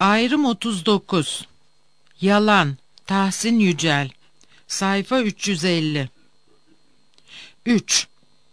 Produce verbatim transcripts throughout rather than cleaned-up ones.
Ayrım otuz dokuz. Yalan. Tahsin Yücel. Sayfa üç yüz elli. üç.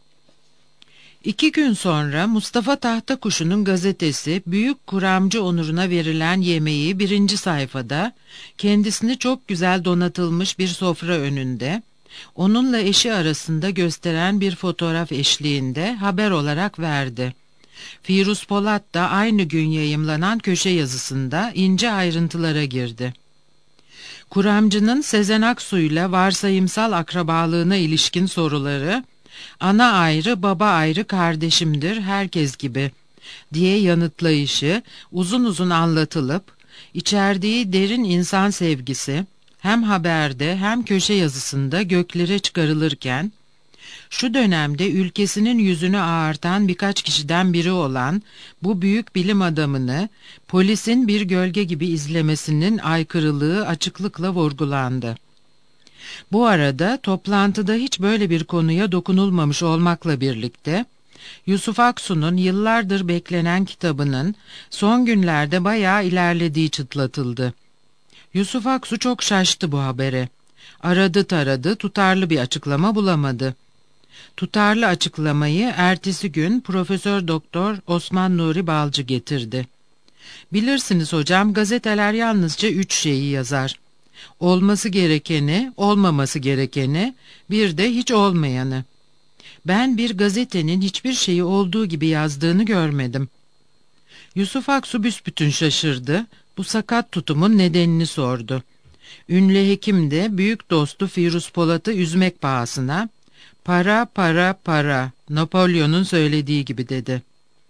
İki gün sonra Mustafa Tahtakuşu'nun gazetesi Büyük Kuramcı onuruna verilen yemeği birinci sayfada, kendisini çok güzel donatılmış bir sofra önünde, onunla eşi arasında gösteren bir fotoğraf eşliğinde haber olarak verdi. Firuz Polat da aynı gün yayımlanan köşe yazısında ince ayrıntılara girdi. Kuramcı'nın Sezen Aksu'yla varsayımsal akrabalığına ilişkin soruları, "Ana ayrı, baba ayrı kardeşimdir herkes gibi" diye yanıtlayışı uzun uzun anlatılıp, içerdiği derin insan sevgisi hem haberde hem köşe yazısında göklere çıkarılırken, şu dönemde ülkesinin yüzünü ağartan birkaç kişiden biri olan bu büyük bilim adamını polisin bir gölge gibi izlemesinin aykırılığı açıklıkla vurgulandı. Bu arada toplantıda hiç böyle bir konuya dokunulmamış olmakla birlikte, Yusuf Aksu'nun yıllardır beklenen kitabının son günlerde bayağı ilerlediği çıtlatıldı. Yusuf Aksu çok şaştı bu habere. Aradı taradı, tutarlı bir açıklama bulamadı. Tutarlı açıklamayı ertesi gün Profesör Doktor Osman Nuri Balcı getirdi. "Bilirsiniz hocam, gazeteler yalnızca üç şeyi yazar. Olması gerekeni, olmaması gerekeni, bir de hiç olmayanı. Ben bir gazetenin hiçbir şeyi olduğu gibi yazdığını görmedim." Yusuf Aksu büsbütün şaşırdı. Bu sakat tutumun nedenini sordu. Ünlü hekim de büyük dostu Firuz Polat'ı üzmek pahasına, "Para, para, para, Napolyon'un söylediği gibi" dedi.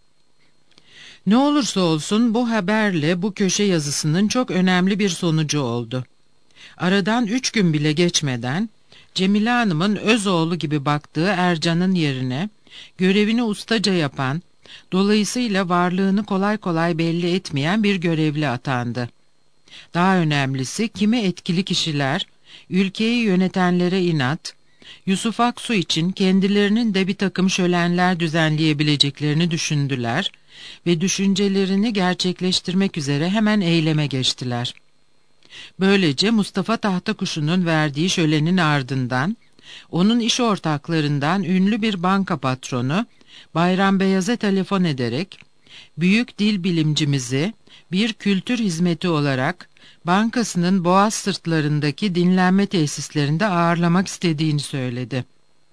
Ne olursa olsun bu haberle bu köşe yazısının çok önemli bir sonucu oldu. Aradan üç gün bile geçmeden, Cemile Hanım'ın öz oğlu gibi baktığı Ercan'ın yerine, görevini ustaca yapan, dolayısıyla varlığını kolay kolay belli etmeyen bir görevli atandı. Daha önemlisi, kimi etkili kişiler, ülkeyi yönetenlere inat, Yusuf Aksu için kendilerinin de bir takım şölenler düzenleyebileceklerini düşündüler ve düşüncelerini gerçekleştirmek üzere hemen eyleme geçtiler. Böylece Mustafa Tahtakuşu'nun verdiği şölenin ardından, onun iş ortaklarından ünlü bir banka patronu Bayram Beyaz'a telefon ederek, büyük dil bilimcimizi bir kültür hizmeti olarak bankasının Boğaz sırtlarındaki dinlenme tesislerinde ağırlamak istediğini söyledi.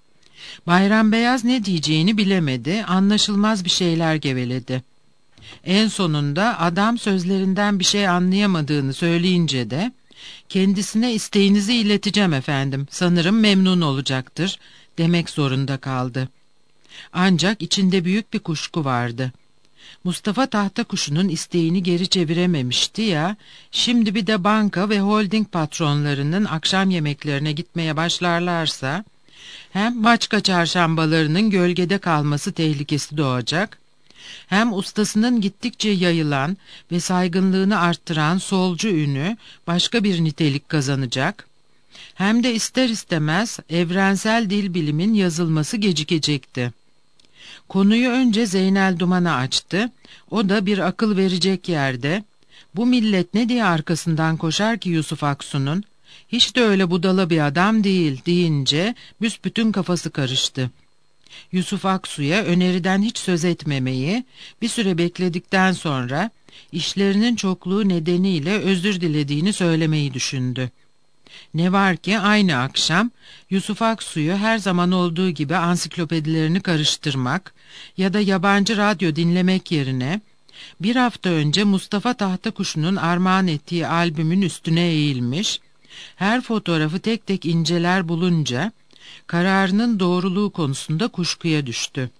Bayram Beyaz ne diyeceğini bilemedi, anlaşılmaz bir şeyler geveledi. En sonunda adam sözlerinden bir şey anlayamadığını söyleyince de, "Kendisine isteğinizi ileteceğim efendim, sanırım memnun olacaktır" demek zorunda kaldı. Ancak içinde büyük bir kuşku vardı. Mustafa Tahtakuşu'nun isteğini geri çevirememişti ya, şimdi bir de banka ve holding patronlarının akşam yemeklerine gitmeye başlarlarsa, hem Maçka çarşambalarının gölgede kalması tehlikesi doğacak, hem ustasının gittikçe yayılan ve saygınlığını arttıran solcu ünü başka bir nitelik kazanacak, hem de ister istemez evrensel dil bilimin yazılması gecikecekti. Konuyu önce Zeynel Duman'a açtı, o da bir akıl verecek yerde, "Bu millet ne diye arkasından koşar ki Yusuf Aksu'nun, hiç de öyle budala bir adam değil" deyince büsbütün kafası karıştı. Yusuf Aksu'ya öneriden hiç söz etmemeyi, bir süre bekledikten sonra işlerinin çokluğu nedeniyle özür dilediğini söylemeyi düşündü. Ne var ki aynı akşam Yusuf Aksu'yu her zaman olduğu gibi ansiklopedilerini karıştırmak ya da yabancı radyo dinlemek yerine, bir hafta önce Mustafa Tahtakuşu'nun armağan ettiği albümün üstüne eğilmiş, her fotoğrafı tek tek inceler bulunca, kararının doğruluğu konusunda kuşkuya düştü.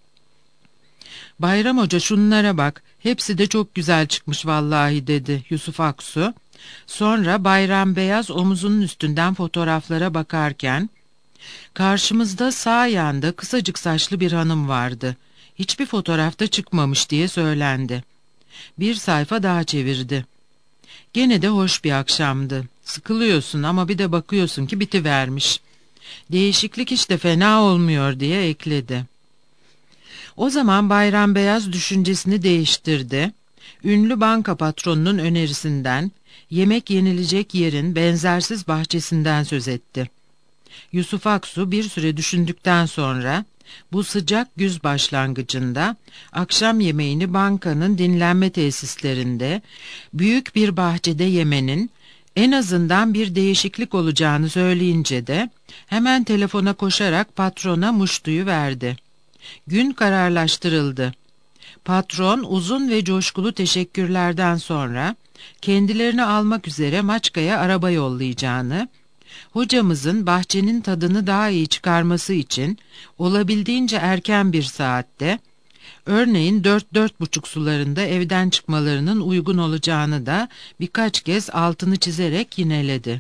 "Bayram Hoca, şunlara bak, hepsi de çok güzel çıkmış vallahi" dedi Yusuf Aksu. Sonra Bayram Beyaz omuzunun üstünden fotoğraflara bakarken, "Karşımızda sağ yanda kısacık saçlı bir hanım vardı. Hiçbir fotoğrafta çıkmamış" diye söylendi. Bir sayfa daha çevirdi. Gene de hoş bir akşamdı. Sıkılıyorsun ama bir de bakıyorsun ki bitivermiş. Değişiklik hiç de fena olmuyor diye ekledi. O zaman Bayram Beyaz düşüncesini değiştirdi. ünlü banka patronunun önerisinden, yemek yenilecek yerin benzersiz bahçesinden söz etti. Yusuf Aksu bir süre düşündükten sonra, bu sıcak güz başlangıcında, akşam yemeğini bankanın dinlenme tesislerinde, büyük bir bahçede yemenin, en azından bir değişiklik olacağını söyleyince de, hemen telefona koşarak patrona muştuyu verdi. Gün kararlaştırıldı. Patron uzun ve coşkulu teşekkürlerden sonra, kendilerini almak üzere Maçka'ya araba yollayacağını, hocamızın bahçenin tadını daha iyi çıkarması için olabildiğince erken bir saatte, örneğin dört dört buçuk sularında evden çıkmalarının uygun olacağını da birkaç kez altını çizerek yineledi.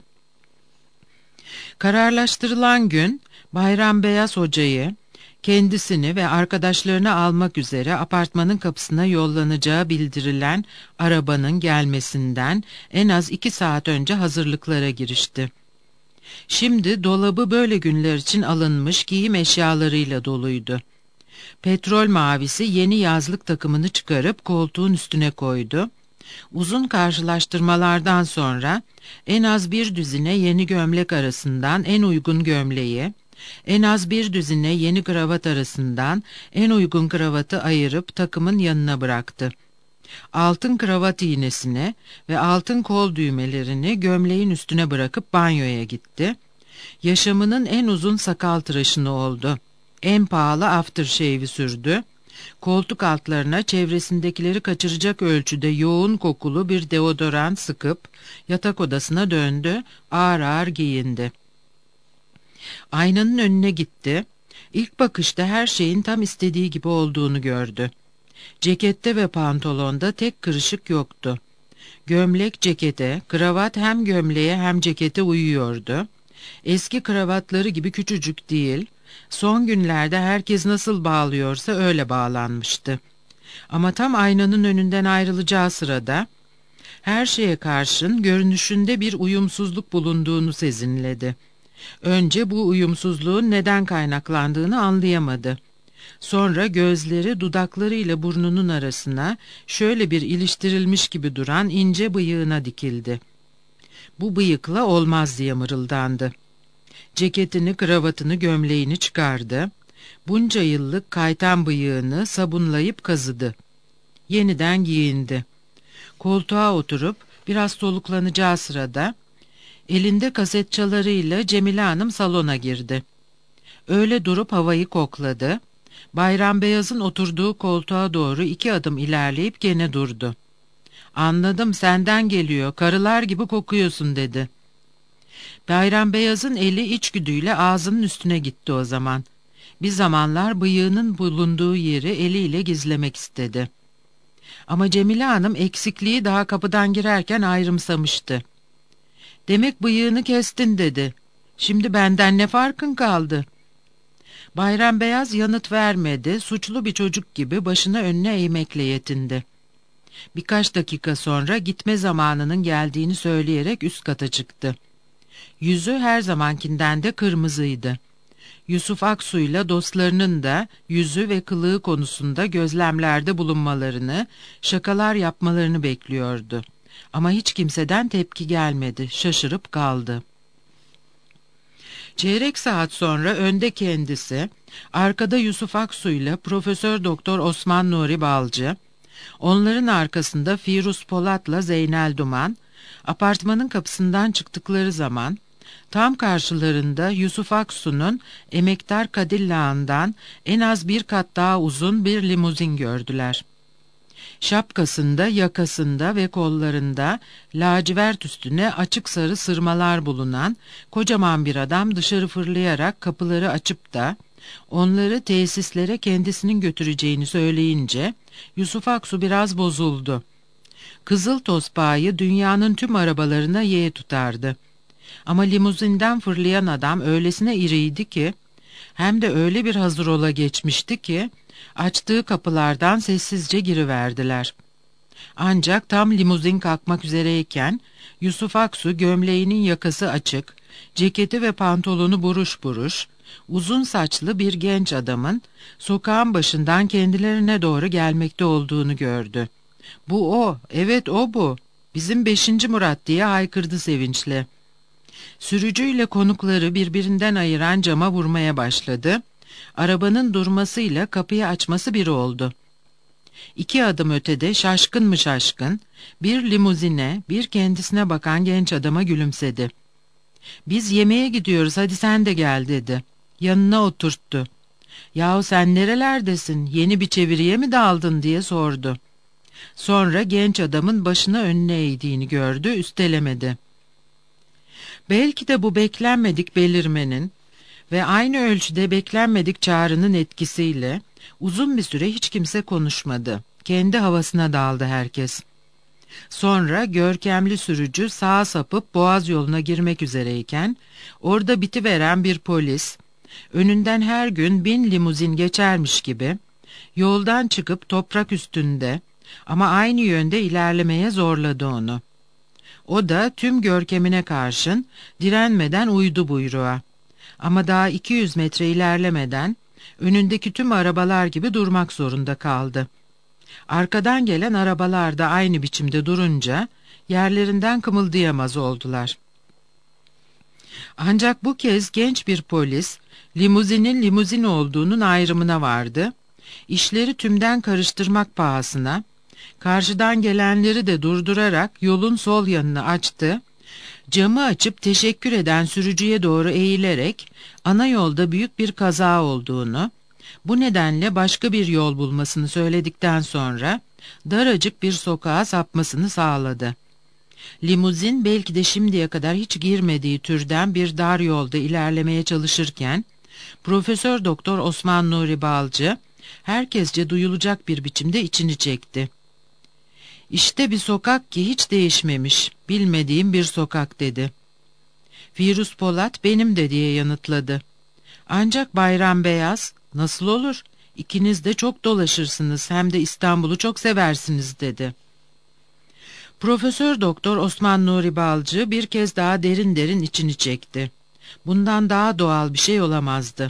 Kararlaştırılan gün, Bayram Beyaz hocayı, kendisini ve arkadaşlarını almak üzere apartmanın kapısına yollanacağı bildirilen arabanın gelmesinden en az iki saat önce hazırlıklara girişti. Şimdi dolabı böyle günler için alınmış giyim eşyalarıyla doluydu. Petrol mavisi yeni yazlık takımını çıkarıp koltuğun üstüne koydu. Uzun karşılaştırmalardan sonra en az bir düzine yeni gömlek arasından en uygun gömleği, en az bir düzine yeni kravat arasından en uygun kravatı ayırıp takımın yanına bıraktı. Altın kravat iğnesini ve altın kol düğmelerini gömleğin üstüne bırakıp banyoya gitti. Yaşamının en uzun sakal tıraşını oldu. En pahalı aftershave'i sürdü. Koltuk altlarına çevresindekileri kaçıracak ölçüde yoğun kokulu bir deodorant sıkıp yatak odasına döndü, ağır ağır giyindi. Aynanın önüne gitti. İlk bakışta her şeyin tam istediği gibi olduğunu gördü. Cekette ve pantolonda tek kırışık yoktu. Gömlek cekete, kravat hem gömleğe hem cekete uyuyordu. Eski kravatları gibi küçücük değil, son günlerde herkes nasıl bağlıyorsa öyle bağlanmıştı. Ama tam aynanın önünden ayrılacağı sırada, her şeye karşın görünüşünde bir uyumsuzluk bulunduğunu sezinledi. Önce bu uyumsuzluğun neden kaynaklandığını anlayamadı. Sonra gözleri dudaklarıyla burnunun arasına şöyle bir iliştirilmiş gibi duran ince bıyığına dikildi. Bu bıyıkla olmaz diye mırıldandı. Ceketini, kravatını, gömleğini çıkardı. Bunca yıllık kaytan bıyığını sabunlayıp kazıdı. Yeniden giyindi. Koltuğa oturup biraz soluklanacağı sırada elinde kaset çalarıyla Cemile Hanım salona girdi. Öyle durup havayı kokladı. Bayram Beyaz'ın oturduğu koltuğa doğru iki adım ilerleyip gene durdu. "Anladım, senden geliyor, karılar gibi kokuyorsun," dedi. Bayram Beyaz'ın eli içgüdüyle ağzının üstüne gitti o zaman. Bir zamanlar bıyığının bulunduğu yeri eliyle gizlemek istedi. Ama Cemile Hanım eksikliği daha kapıdan girerken ayrımsamıştı. "Demek bıyığını kestin," dedi. "Şimdi benden ne farkın kaldı?" Bayram Beyaz yanıt vermedi, suçlu bir çocuk gibi başını önüne eğmekle yetindi. Birkaç dakika sonra gitme zamanının geldiğini söyleyerek üst kata çıktı. Yüzü her zamankinden de kırmızıydı. Yusuf Aksu'yla dostlarının da yüzü ve kılığı konusunda gözlemlerde bulunmalarını, şakalar yapmalarını bekliyordu. Ama hiç kimseden tepki gelmedi, şaşırıp kaldı. Çeyrek saat sonra önde kendisi, arkada Yusuf Aksu'yla Profesör Doktor Osman Nuri Balcı, onların arkasında Firuz Polat'la Zeynel Duman, apartmanın kapısından çıktıkları zaman, tam karşılarında Yusuf Aksu'nun emektar Kadillağ'ından en az bir kat daha uzun bir limuzin gördüler. Şapkasında, yakasında ve kollarında lacivert üstüne açık sarı sırmalar bulunan kocaman bir adam dışarı fırlayarak kapıları açıp da onları tesislere kendisinin götüreceğini söyleyince Yusuf Aksu biraz bozuldu. Kızıl Tosbağa'yı dünyanın tüm arabalarına yeğe tutardı. Ama limuzinden fırlayan adam öylesine iriydi ki, hem de öyle bir hazır ola geçmişti ki, açtığı kapılardan sessizce giriverdiler. Ancak tam limuzin kalkmak üzereyken, Yusuf Aksu gömleğinin yakası açık, ceketi ve pantolonu buruş buruş, uzun saçlı bir genç adamın sokağın başından kendilerine doğru gelmekte olduğunu gördü. "Bu o, evet o bu. Bizim beşinci Murat," diye haykırdı sevinçle. Sürücüyle konukları birbirinden ayıran cama vurmaya başladı. Arabanın durmasıyla kapıyı açması bir oldu. İki adım ötede şaşkın mı şaşkın, bir limuzine, bir kendisine bakan genç adama gülümsedi. "Biz yemeğe gidiyoruz, hadi sen de gel," dedi. Yanına oturttu. "Yahu sen nerelerdesin, yeni bir çeviriye mi daldın?" diye sordu. Sonra genç adamın başını önüne eğdiğini gördü, üstelemedi. Belki de bu beklenmedik belirmenin ve aynı ölçüde beklenmedik çağrının etkisiyle uzun bir süre hiç kimse konuşmadı. Kendi havasına daldı herkes. Sonra görkemli sürücü sağa sapıp Boğaz yoluna girmek üzereyken orada bitiveren bir polis, önünden her gün bin limuzin geçermiş gibi yoldan çıkıp toprak üstünde ama aynı yönde ilerlemeye zorladı onu. O da tüm görkemine karşın direnmeden uydu buyruğa. Ama daha iki yüz metre ilerlemeden önündeki tüm arabalar gibi durmak zorunda kaldı. Arkadan gelen arabalar da aynı biçimde durunca yerlerinden kımıldayamaz oldular. Ancak bu kez genç bir polis limuzinin limuzin olduğunun ayrımına vardı. İşleri tümden karıştırmak pahasına karşıdan gelenleri de durdurarak yolun sol yanını açtı. Camı açıp teşekkür eden sürücüye doğru eğilerek ana yolda büyük bir kaza olduğunu, bu nedenle başka bir yol bulmasını söyledikten sonra daracık bir sokağa sapmasını sağladı. Limuzin belki de şimdiye kadar hiç girmediği türden bir dar yolda ilerlemeye çalışırken Profesör Doktor Osman Nuri Balcı herkesce duyulacak bir biçimde içini çekti. "İşte bir sokak ki hiç değişmemiş, bilmediğim bir sokak," dedi. Firuz Polat "Benim de," diye yanıtladı. Ancak Bayram Beyaz "Nasıl olur? İkiniz de çok dolaşırsınız, hem de İstanbul'u çok seversiniz," dedi. Profesör Doktor Osman Nuri Balcı bir kez daha derin derin içini çekti. Bundan daha doğal bir şey olamazdı.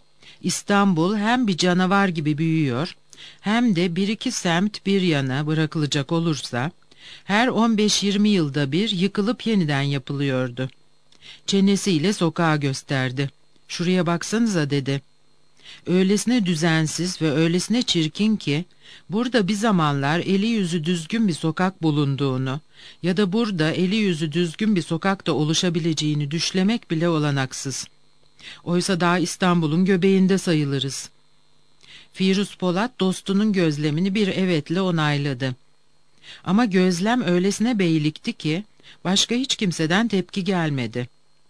İstanbul hem bir canavar gibi büyüyor, hem de bir iki semt bir yana bırakılacak olursa her on beş yirmi yılda bir yıkılıp yeniden yapılıyordu. Çenesiyle sokağa gösterdi. "Şuraya baksanıza," dedi. "Öylesine düzensiz ve öylesine çirkin ki burada bir zamanlar eli yüzü düzgün bir sokak bulunduğunu ya da burada eli yüzü düzgün bir sokakta oluşabileceğini düşlemek bile olanaksız. Oysa daha İstanbul'un göbeğinde sayılırız." Firuz Polat dostunun gözlemini bir evetle onayladı. Ama gözlem öylesine beylikti ki başka hiç kimseden tepki gelmedi.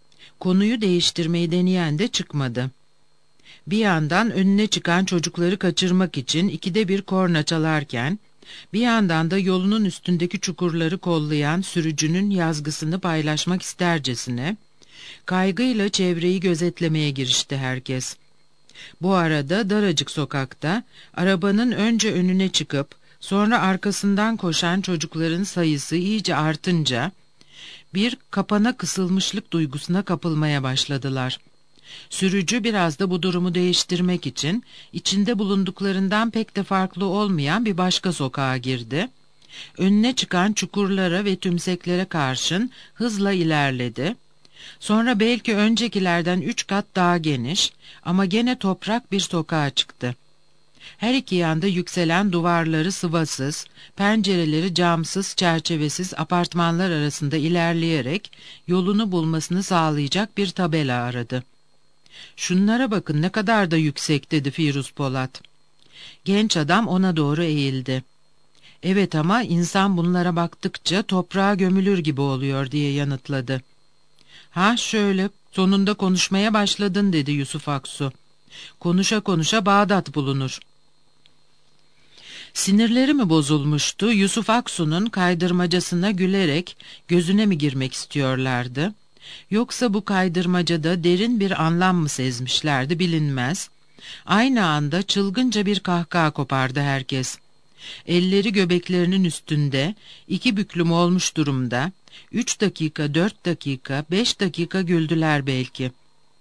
Konuyu değiştirmeyi deneyen de çıkmadı. Bir yandan önüne çıkan çocukları kaçırmak için ikide bir korna çalarken, bir yandan da yolunun üstündeki çukurları kollayan sürücünün yazgısını paylaşmak istercesine, kaygıyla çevreyi gözetlemeye girişti herkes. Bu arada daracık sokakta arabanın önce önüne çıkıp sonra arkasından koşan çocukların sayısı iyice artınca bir kapana kısılmışlık duygusuna kapılmaya başladılar. Sürücü biraz da bu durumu değiştirmek için içinde bulunduklarından pek de farklı olmayan bir başka sokağa girdi. Önüne çıkan çukurlara ve tümseklere karşın hızla ilerledi. Sonra belki öncekilerden üç kat daha geniş ama gene toprak bir sokağa çıktı. Her iki yanda yükselen duvarları sıvasız, pencereleri camsız, çerçevesiz apartmanlar arasında ilerleyerek yolunu bulmasını sağlayacak bir tabela aradı. "Şunlara bakın, ne kadar da yüksek," dedi Firuz Polat. Genç adam ona doğru eğildi. "Evet, ama insan bunlara baktıkça toprağa gömülür gibi oluyor," diye yanıtladı. "Ha şöyle, sonunda konuşmaya başladın," dedi Yusuf Aksu. "Konuşa konuşa Bağdat bulunur." Sinirleri mi bozulmuştu, Yusuf Aksu'nun kaydırmacasına gülerek gözüne mi girmek istiyorlardı? Yoksa bu kaydırmacada derin bir anlam mı sezmişlerdi bilinmez. Aynı anda çılgınca bir kahkaha kopardı herkes. Elleri göbeklerinin üstünde, iki büklüm olmuş durumda, üç dakika, dört dakika, beş dakika güldüler belki.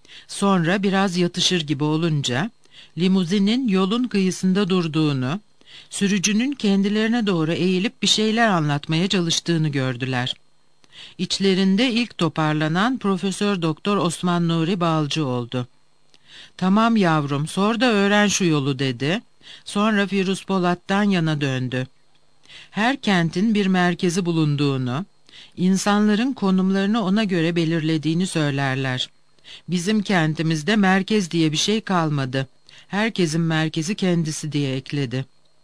Sonra biraz yatışır gibi olunca, limuzinin yolun kıyısında durduğunu, Sürücünün kendilerine doğru eğilip bir şeyler anlatmaya çalıştığını gördüler. İçlerinde ilk toparlanan Profesör Doktor Osman Nuri Balcı oldu. "Tamam yavrum, sor da öğren şu yolu," dedi. Sonra Firuz Polat'tan yana döndü. Her kentin bir merkezi bulunduğunu, insanların konumlarını ona göre belirlediğini söylerler. Bizim kentimizde merkez diye bir şey kalmadı. Herkesin merkezi kendisi, diye ekledi.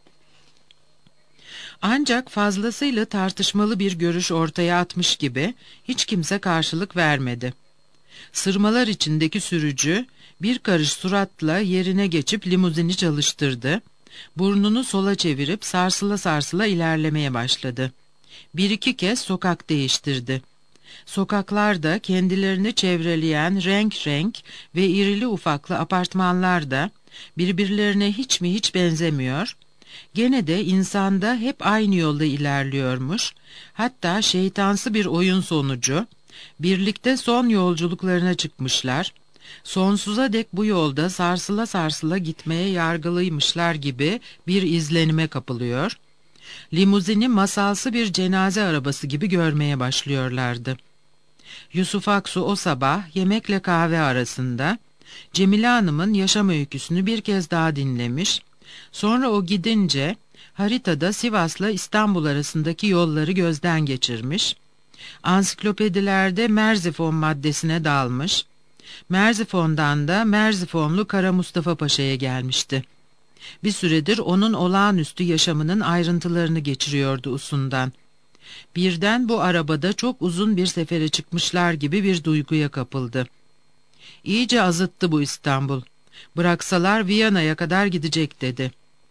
Ancak fazlasıyla tartışmalı bir görüş ortaya atmış gibi hiç kimse karşılık vermedi. Sırmalar içindeki sürücü bir karış suratla yerine geçip limuzini çalıştırdı. Burnunu sola çevirip sarsıla sarsıla ilerlemeye başladı. Bir iki kez sokak değiştirdi. Sokaklarda kendilerini çevreleyen renk renk ve irili ufaklı apartmanlar da birbirlerine hiç mi hiç benzemiyor, gene de insanda hep aynı yolda ilerliyormuş, hatta şeytansı bir oyun sonucu birlikte son yolculuklarına çıkmışlar, sonsuza dek bu yolda sarsıla sarsıla gitmeye yargılıymışlar gibi bir izlenime kapılıyor, limuzini masalsı bir cenaze arabası gibi görmeye başlıyorlardı. Yusuf Aksu o sabah yemekle kahve arasında Cemile Hanım'ın yaşam öyküsünü bir kez daha dinlemiş, sonra o gidince haritada Sivas'la İstanbul arasındaki yolları gözden geçirmiş, ansiklopedilerde Merzifon maddesine dalmış, Merzifon'dan da Merzifonlu Kara Mustafa Paşa'ya gelmişti. Bir süredir onun olağanüstü yaşamının ayrıntılarını geçiriyordu usundan. Birden bu arabada çok uzun bir sefere çıkmışlar gibi bir duyguya kapıldı. İyice azıttı bu İstanbul. Bıraksalar Viyana'ya kadar gidecek, dedi.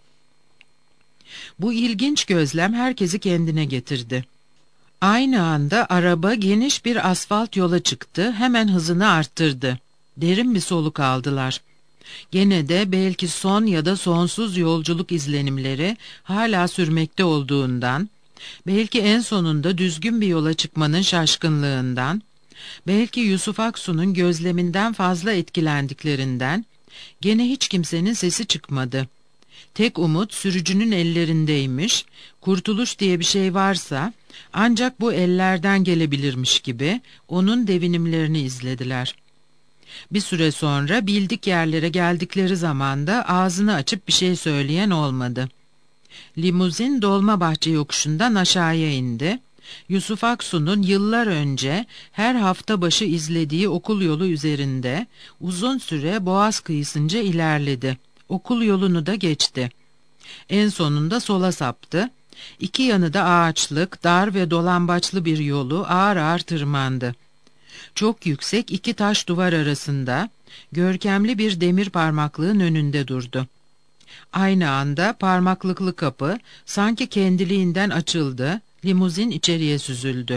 Bu ilginç gözlem herkesi kendine getirdi. Aynı anda araba geniş bir asfalt yola çıktı, hemen hızını arttırdı. Derin bir soluk aldılar. Gene de belki son ya da sonsuz yolculuk izlenimleri hala sürmekte olduğundan, belki en sonunda düzgün bir yola çıkmanın şaşkınlığından, belki Yusuf Aksu'nun gözleminden fazla etkilendiklerinden, gene hiç kimsenin sesi çıkmadı. Tek umut sürücünün ellerindeymiş, kurtuluş diye bir şey varsa ancak bu ellerden gelebilirmiş gibi onun devinimlerini izlediler. Bir süre sonra bildik yerlere geldikleri zaman da ağzını açıp bir şey söyleyen olmadı. Limuzin Dolmabahçe yokuşundan aşağıya indi. Yusuf Aksu'nun yıllar önce her hafta başı izlediği okul yolu üzerinde uzun süre Boğaz kıyısınca ilerledi. Okul yolunu da geçti. En sonunda sola saptı. İki yanı da ağaçlık, dar ve dolambaçlı bir yolu ağır ağır tırmandı. Çok yüksek iki taş duvar arasında görkemli bir demir parmaklığın önünde durdu. Aynı anda parmaklıklı kapı sanki kendiliğinden açıldı, limuzin içeriye süzüldü.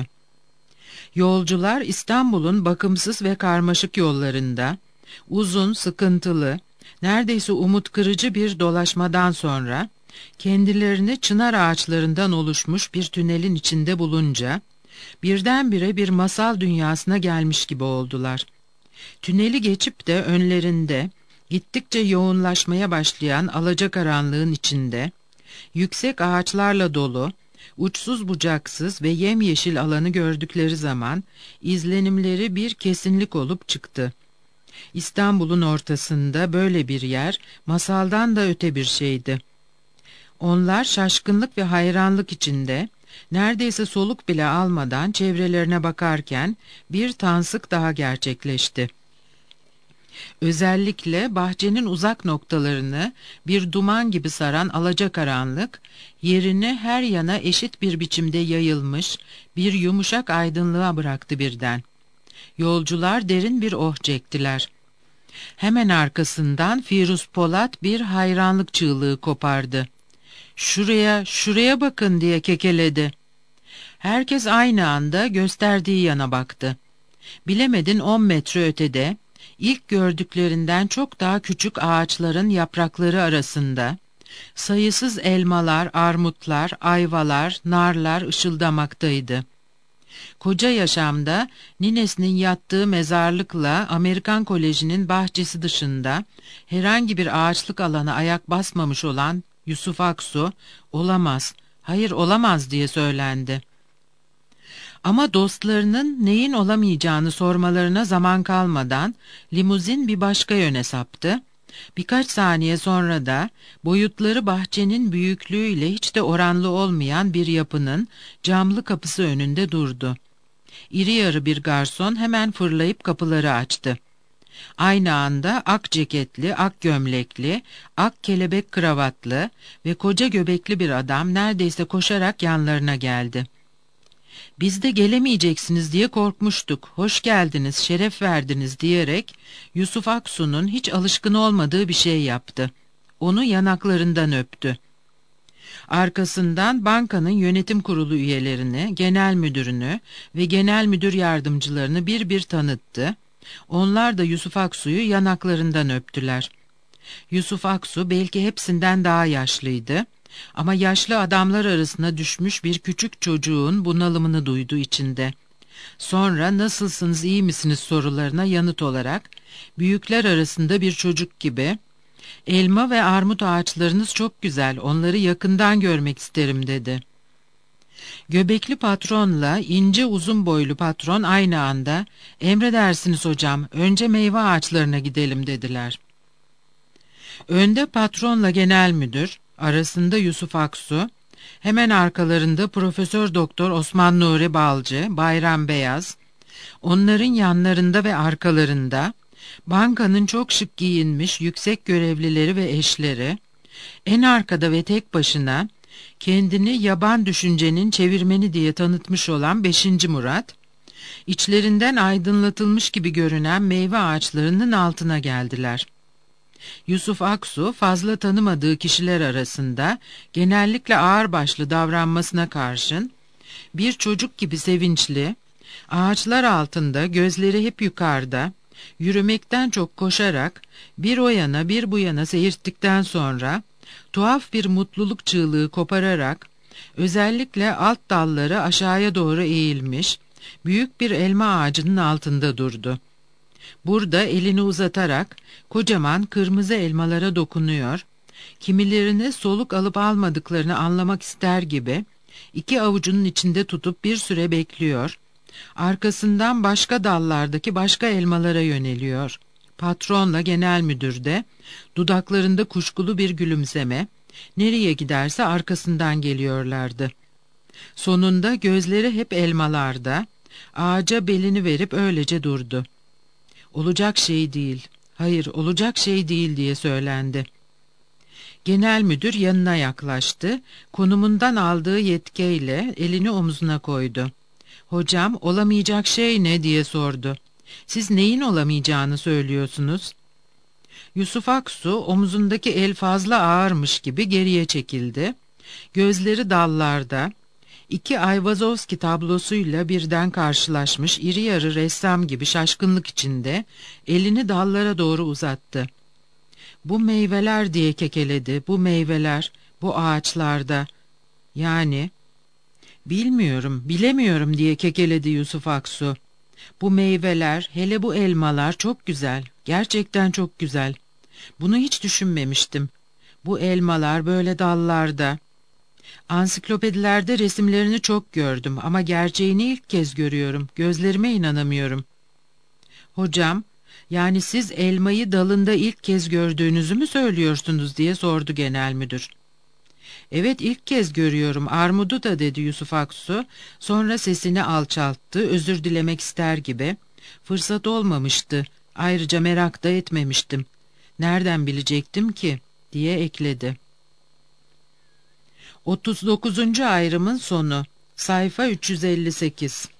Yolcular İstanbul'un bakımsız ve karmaşık yollarında, uzun, sıkıntılı, neredeyse umut kırıcı bir dolaşmadan sonra, kendilerini çınar ağaçlarından oluşmuş bir tünelin içinde bulunca, birdenbire bir masal dünyasına gelmiş gibi oldular. Tüneli geçip de önlerinde, gittikçe yoğunlaşmaya başlayan alacakaranlığın içinde, yüksek ağaçlarla dolu, uçsuz bucaksız ve yemyeşil alanı gördükleri zaman, izlenimleri bir kesinlik olup çıktı. İstanbul'un ortasında böyle bir yer, masaldan da öte bir şeydi. Onlar şaşkınlık ve hayranlık içinde, neredeyse soluk bile almadan çevrelerine bakarken bir tansık daha gerçekleşti. Özellikle bahçenin uzak noktalarını bir duman gibi saran alacakaranlık, yerini her yana eşit bir biçimde yayılmış bir yumuşak aydınlığa bıraktı birden. Yolcular derin bir oh çektiler. Hemen arkasından Firuz Polat bir hayranlık çığlığı kopardı. "Şuraya, şuraya bakın!" diye kekeledi. Herkes aynı anda gösterdiği yana baktı. Bilemedin on metre ötede, ilk gördüklerinden çok daha küçük ağaçların yaprakları arasında, sayısız elmalar, armutlar, ayvalar, narlar ışıldamaktaydı. Koca yaşamda ninesinin yattığı mezarlıkla Amerikan Koleji'nin bahçesi dışında herhangi bir ağaçlık alana ayak basmamış olan Yusuf Aksu, olamaz, hayır olamaz diye söylendi. Ama dostlarının neyin olamayacağını sormalarına zaman kalmadan limuzin bir başka yöne saptı. Birkaç saniye sonra da boyutları bahçenin büyüklüğüyle hiç de oranlı olmayan bir yapının camlı kapısı önünde durdu. İri yarı bir garson hemen fırlayıp kapıları açtı. Aynı anda ak ceketli, ak gömlekli, ak kelebek kravatlı ve koca göbekli bir adam neredeyse koşarak yanlarına geldi. "Biz de gelemeyeceksiniz diye korkmuştuk, hoş geldiniz, şeref verdiniz" diyerek Yusuf Aksu'nun hiç alışkın olmadığı bir şey yaptı. Onu yanaklarından öptü. Arkasından bankanın yönetim kurulu üyelerini, genel müdürünü ve genel müdür yardımcılarını bir bir tanıttı. Onlar da Yusuf Aksu'yu yanaklarından öptüler. Yusuf Aksu belki hepsinden daha yaşlıydı. Ama yaşlı adamlar arasına düşmüş bir küçük çocuğun bunalımını duydu içinde. Sonra "Nasılsınız, iyi misiniz?" sorularına yanıt olarak büyükler arasında bir çocuk gibi "Elma ve armut ağaçlarınız çok güzel, onları yakından görmek isterim" dedi. Göbekli patronla ince uzun boylu patron aynı anda "Emredersiniz hocam, önce meyve ağaçlarına gidelim" dediler. Önde patronla genel müdür, arasında Yusuf Aksu, hemen arkalarında Profesör Doktor Osman Nuri Balcı, Bayram Beyaz, onların yanlarında ve arkalarında bankanın çok şık giyinmiş yüksek görevlileri ve eşleri, en arkada ve tek başına kendini yaban düşüncenin çevirmeni diye tanıtmış olan beşinci Murat, içlerinden aydınlatılmış gibi görünen meyve ağaçlarının altına geldiler. Yusuf Aksu fazla tanımadığı kişiler arasında genellikle ağırbaşlı davranmasına karşın bir çocuk gibi sevinçli, ağaçlar altında gözleri hep yukarıda, yürümekten çok koşarak bir o yana bir bu yana seyirttikten sonra tuhaf bir mutluluk çığlığı kopararak özellikle alt dalları aşağıya doğru eğilmiş büyük bir elma ağacının altında durdu. Burada elini uzatarak kocaman kırmızı elmalara dokunuyor, kimilerini soluk alıp almadıklarını anlamak ister gibi iki avucunun içinde tutup bir süre bekliyor, arkasından başka dallardaki başka elmalara yöneliyor. Patronla genel müdür de dudaklarında kuşkulu bir gülümseme, nereye giderse arkasından geliyorlardı. Sonunda gözleri hep elmalarda, ağaca belini verip öylece durdu. "Olacak şey değil, hayır olacak şey değil" diye söylendi. Genel müdür yanına yaklaştı, konumundan aldığı yetkiyle elini omzuna koydu. "Hocam, olamayacak şey ne?" diye sordu. "Siz neyin olamayacağını söylüyorsunuz?" Yusuf Aksu omzundaki el fazla ağırmış gibi geriye çekildi. Gözleri dallarda, iki Ayvazovski tablosuyla birden karşılaşmış iri yarı ressam gibi şaşkınlık içinde elini dallara doğru uzattı. "Bu meyveler" diye kekeledi, "bu meyveler, bu ağaçlarda, yani..." "Bilmiyorum, bilemiyorum" diye kekeledi Yusuf Aksu. "Bu meyveler, hele bu elmalar çok güzel, gerçekten çok güzel. Bunu hiç düşünmemiştim. Bu elmalar böyle dallarda. Ansiklopedilerde resimlerini çok gördüm ama gerçeğini ilk kez görüyorum, gözlerime inanamıyorum." "Hocam, yani siz elmayı dalında ilk kez gördüğünüzü mü söylüyorsunuz?" diye sordu genel müdür. "Evet, ilk kez görüyorum, armudu da" dedi Yusuf Aksu, sonra sesini alçalttı, özür dilemek ister gibi. "Fırsat olmamıştı, ayrıca merak da etmemiştim. Nereden bilecektim ki?" diye ekledi. otuz dokuzuncu ayrımın sonu. Sayfa üç yüz elli sekiz.